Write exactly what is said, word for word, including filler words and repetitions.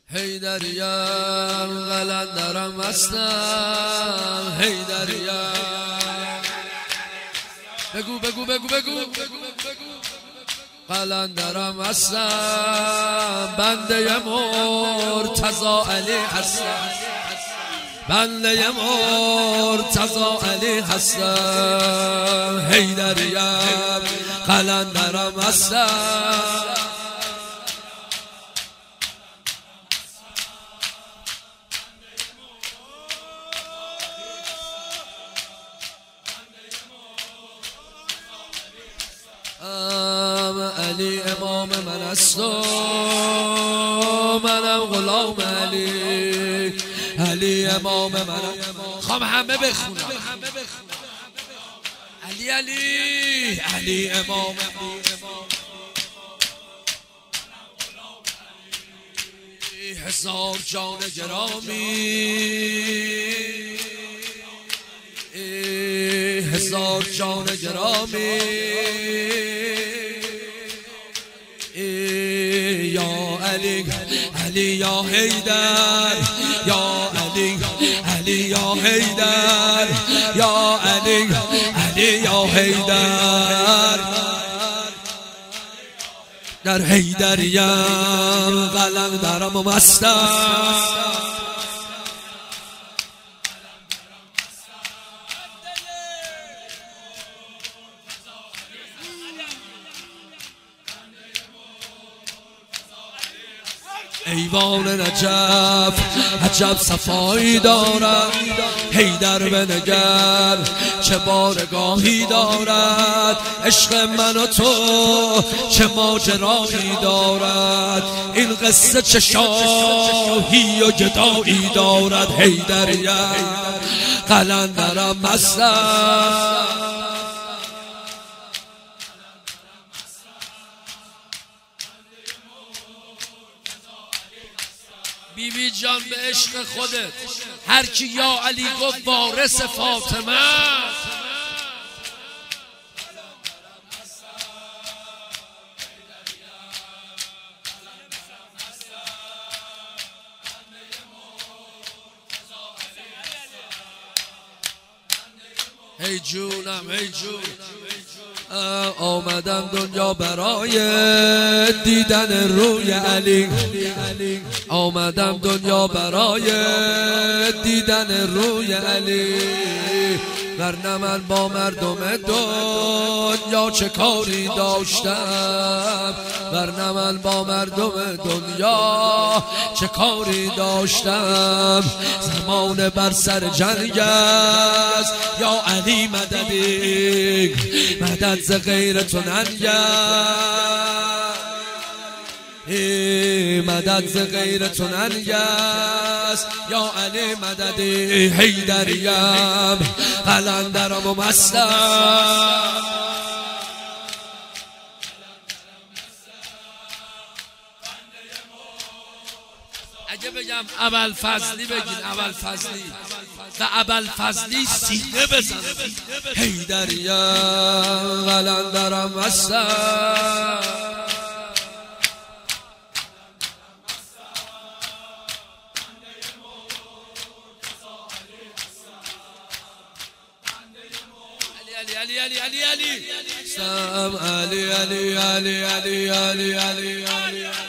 حیدریم قلندرم هستم حیدریم بگو بگو بگو بگو قلندرم هستم بنده مرتضی علی هستم بنده مرتضی علی هستم حیدریم قلندرم هستم علی امام من است و منم غلام علی علی امام من خوام همه بخونم علی علی علی امام هزار جان گرامی هزار جان گرامی یا علی علی یا حیدر یا علی علی یا حیدر یا علی علی یا حیدر در حیدریم قلندرم و مستم ایوان نجف عجب صفایی دارد حیدر بنگر چه بارگاهی دارد عشق من و تو چه ماجرایی دارد این قصه چه شاهی و گدایی دارد حیدریم قلندرم مستم بیبی جان به عشق خودت هر کی یا علی گفت وارث فاطمه ای جونم ای جون آمدم دنیا برای دیدن روی علی آمدم دنیا برای دیدن روی علی ورنه من با مردم دنیا چه کاری داشتم ورنه من با مردم دنیا چه کاری داشتم زمان بر سر جنگ است یا علی مددی مدد ز غیر تو ننگست مدد ز غیر تو ننگست یا علی مددی حیدریم قلندرم و مستم اگه بگم ابوالفضلی بگین ابوالفضلی و ابوالفضلی سینه بزن حیدریم قلندرم هستم علی علی علی علی علی علی علی علی علی علی علی